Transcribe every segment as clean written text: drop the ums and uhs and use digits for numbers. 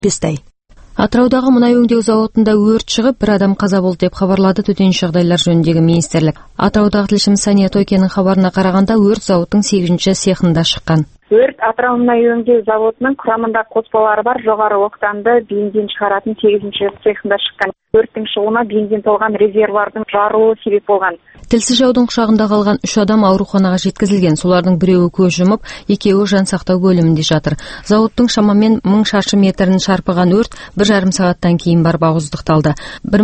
Tuesday. Атыраудағы мұнай өңдеу зауытында өрт шығып, бір адам қаза болды деп хабарлады төтенше жағдайлар жөніндегі министрлік. Атыраудағы тілшіміз Сания Тойкенің хабарына қарағанда, өрт зауыттың 8-ші цехында шыққан. Өрт Атырау мұнай өңдеу зауытының құрамында қоспалары бар жоғары октанды бензин шығаратын 8-ші цехында шыққан. Өрттің шығуына бензин толған резервуардың жарылуы себеп болған. Тілсіз жаудың құшағында қалған 3 адам ауруханаға жеткізілген. Солардың біреуі көз жұмып, екеуі жан сақтау бөлімінде жатыр. Зауыттың шамамен 1000 шаршы метрін шарпыған өрт 1,5 сағаттан кейін барып ауыздықталды.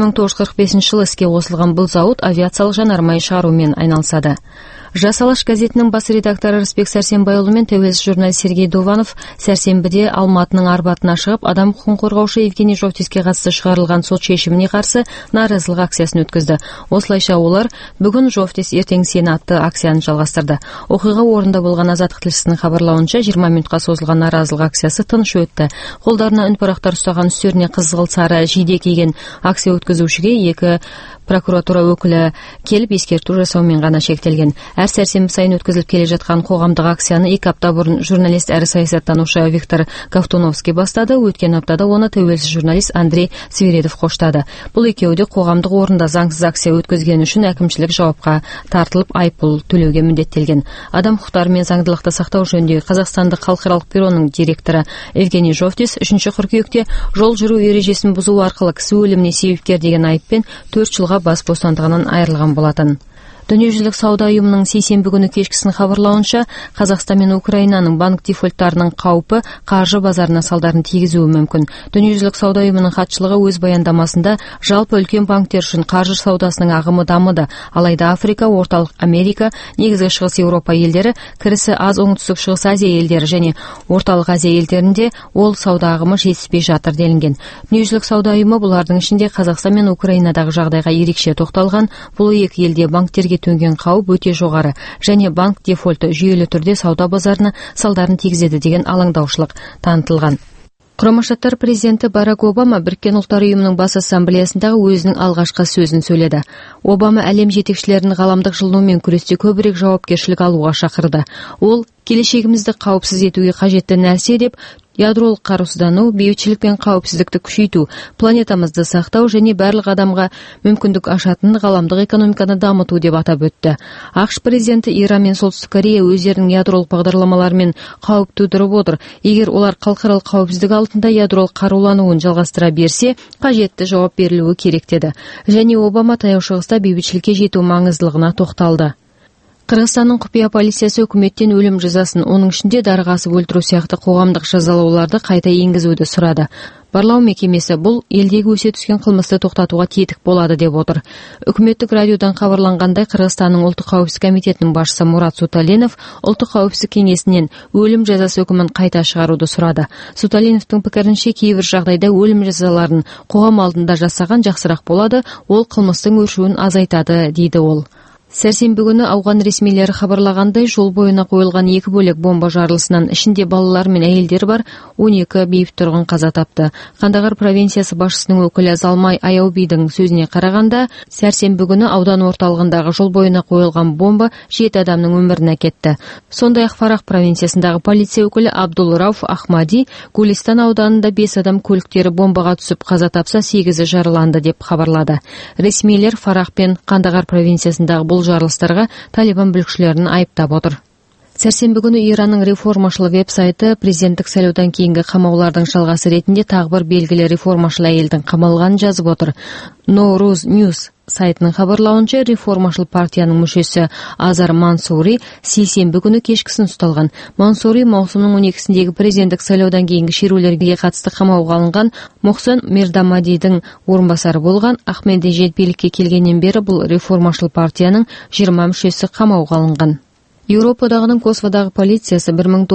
1945 жылы іске қосылған бұл зауыт авиациялық жанармай шығарумен айналысады. Жас Алаш газетінің бас редакторы Рысбек Сәрсенбайұлы мен тәуелсіз журналист Сергей Дованов сәрсенбіде Алматының Арбатына шығып, адам құқығын қорғаушы Евгений Жовтиске қатысты шығарылған сот шешіміне қарсы наразылық акциясын өткізді. Осылайша олар бүгін Жовтис ертең сені атты акцияны жалғастырды. Оқиға орнында болған Азаттық тілшісінің хабарлауынша 20 минутқа созылған наразылық акциясы тыныш өтті. Қолдарына үнпарақтар ұстаған, үстеріне қызғылт сары жейде киген акция өткізушіге 2 прокуратура өкілі келіп ескерту жасаумен ғана шектелген. Әр сәрсенбі сайын өткізіліп келе жатқан қоғамдық акцияны 2 апта бұрын журналист әрі саясаттанушы Виктор Ковтуновский бастады. Өткен аптада оны тәуелсіз журналист Андрей Свиридов қоштады. Бұл екеуі де қоғамдық орында заңсыз акция өткізгені үшін әкімшілік жауапқа тартылып айыппұл төлеуге міндеттелген. Адам құқықтары мен заңдылықты сақтау жөніндегі Қазақстандық халықаралық бюроның директоры Евгений Жовтис 3 қыркүйекте жол жүру ережесін бұзу арқылы кісі өліміне себепкер деген айыппен 4 жылға бас бостандығынан айырылған болатын. Дүниежүзілік сауда ұйымының сейсенбі күні кешкісін хабарлауынша, Қазақстан мен Украинаның банк дефолттарының қаупі қаржы базарына салдарын тигізуі мүмкін. Дүниежүзілік сауда ұйымының хатшылығы өз баяндамасында жалпы үлкен банктер үшін қаржы саудасының ағымы дамыды. Алайда Африка, Орталық Америка, негізгі Шығыс Еуропа елдері, кірісі аз Оңтүстік Шығыс Азия елдері және Орталық Азия елдерінде ол сауда ағымы жетіспей жатыр делінген. Дүниежүзілік сауда ұйымы бұлардың ішінде Қазақстан мен Украинадағы жағдайға ерекше тоқталған. Бұл екі елде банктерге төнген қауіп өте жоғары және банк дефолты жүйелі түрде сауда базарына салдарын тигізеді деген алаңдаушылық танытылған. Құрама Штаттар президенті Барак Обама Біріккен ұлттар ұйымының бас ассамблеясындағы өзінің алғашқы сөзін сөйледі. Обама әлем жетекшілерін ғаламдық жылынумен күресте көбірек жауапкершілік алуға шақырды. Ол келешегімізді қауіпсіз етуге қажетті нәрсе деп ядролық қарусыздану, бейбітшілік пен қауіпсіздікті күшейту, планетамызды сақтау және барлық адамға мүмкіндік ашатын ғаламдық экономиканы дамыту деп атап өтті. ақш президенті Иран мен Солтүстік Корея өздерінің ядролық бағдарламаларымен қауіп тудырып отыр. Егер олар халықаралық қауіпсіздік алдында ядролық қарулануын жалғастыра берсе, қажетті жауап берілуі керек деді. Және Обама таяу шығыста бейбітшілікке жету маңыздылығына тоқталды. Қырғызстанның құпия полициясы үкіметтен өлім жазасын, оның ішінде дарға асып өлтіру сияқты қоғамдық жазалауларды қайта енгізуді сұрады. Барлау мекемесі бұл елдегі өсе түскен қылмысты тоқтатуға тетік болады деп отыр. Үкіметтік радиодан хабарланғандай, Қырғызстанның ұлттық қауіпсіздік комитетінің басшысы Мурат Суталенов ұлттық қауіпсіздік кеңесінен өлім жазасы үкімін қайта шығаруды сұрады. Суталеновтың пікірінше, кейбір жағдайда өлім жазаларын қоғам алдында жасаған жақсырақ болады, ол қылмыстың өршуін азайтады дейді ол. Сәрсенбі күні ауған ресмилері хабарлағандай, жол бойына қойылған 2 бөлек бомба жарылысынан ішінде балалар мен әйелдер бар 12 бейбіт тұрғын қаза тапты. Қандағар провинциясы басшысының өкілі Залмай Аяубидің сөзіне қарағанда, сәрсенбі күні аудан орталығындағы жол бойына қойылған бомба 7 адамның өмірін әкетті. Сондай-ақ Фарах провинциясындағы полиция өкілі Абдул Рауф Ахмади Гулистан ауданында 5 адам көліктері бомбаға түсіп қаза тапса, 8-і жараланды деп хабарлады. Ресмилер Фарах пен Қандағар провинциясындағы бұл жарылыстарға Талибан бүлікшілерін айыптап отыр. Сәрсенбі күні Иранның реформашыл веб-сайты президенттік сайлаудан кейінгі қамаулардың жалғасы ретінде тағы бір белгілі реформашыл әйелдің қамалғанын жазып отыр. Nowruz News сайтының хабарлауынша, реформашыл партияның мүшесі Азар Мансури сейсенбі күні кешкісін ұсталған. Мансури маусымның 12-сіндегі президенттік сайлаудан кейінгі шерулерге қатысты қамауға алынған Мохсен Мирдамадидің орынбасары болған. Ахмединежад билікке келгеннен бері бұл реформашыл партияның 20 мүшесі қамауға алынған. Еуропа одағының Косоводағы полициясы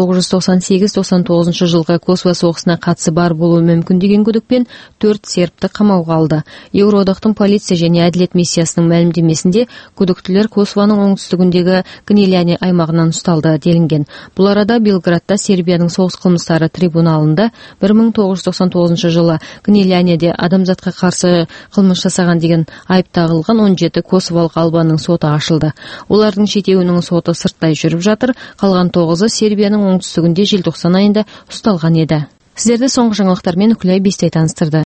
1998-99 жылғы Косово соғысына қатысы бар болуы мүмкін деген күдікпен 4 сербті қамауға алды. Еуроодақтың полиция және әділет миссиясының мәлімдемесінде күдіктілер Косованың оңтүстігіндегі Гниляне аймағынан ұсталды делінген. Бұл арада Белградта Сербияның соғыс қылмыстары трибуналында 1999 жылы Гнилянеде адамзатқа қарсы қылмыс жасаған деген айып тағылған 17 косовалық албанның соты ашылды. Олардың шетеуінің соты сырттай жүріп жатыр, қалған 9-ы Сербияның оңтүстігінде желтоқсан айында ұсталған еді. Сіздерді соңғы жаңалықтармен Үкілай Бестай таныстырды.